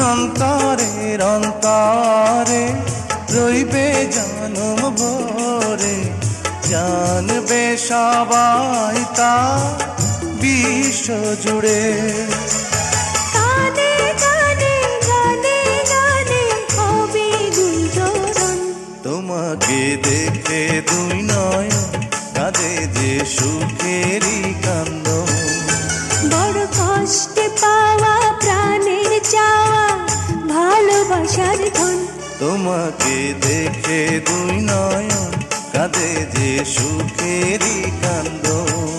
অন্তরের অন্তরে রইবে জনম ভরে, জানবে সবাই তা বিশ্ব জুড়ে। গানে গানে গানে গানে হবে গুঞ্জন, তোমাকে দেখে দুই নয়ন কাঁদে যে সুখেরই কান্দন। বড় কষ্টে পাওয়া প্রাণের চাওয়া ভালোবাসার ধন, তোমাকে দেখে দুই নয়ন কাঁদে যে সুখেরই কান্দন।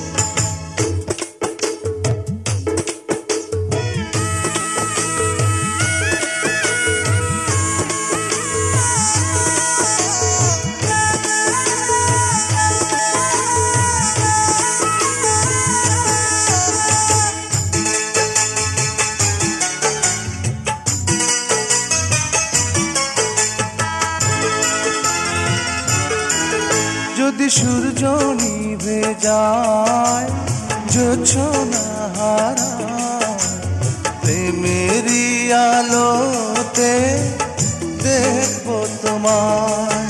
যদি সূর্য নিভে যায়, জোছনা হারায়, প্রেমেরই আলোতে দেখবো তোমায়।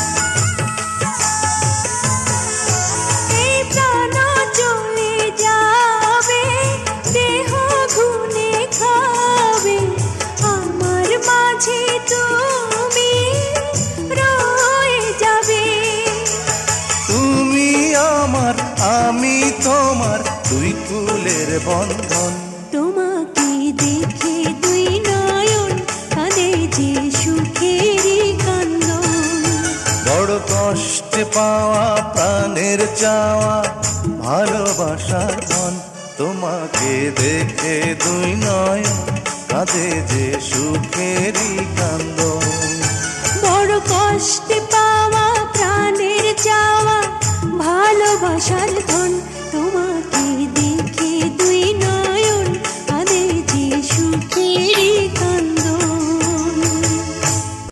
এই প্রাণ চলে যাবে, দেহ গুনে খাবে, আমার মাঝে তুমি রয়ে যাবে। তুমি আমার আমি তোমার দুই কুলের বন্ধন, তোমাকে দেখে দুই নয়ন কাঁদে যে সুখেরই কান্দন। বড় কষ্টে পাওয়া প্রাণের চাওয়া ভালোবাসার ধন, তোমাকে দেখে দুই নয়ন কাঁদে যে সুখেরই কান্দন। বড় কষ্টে পাওয়া প্রাণের চাওয়া ভালোবাসার ধন,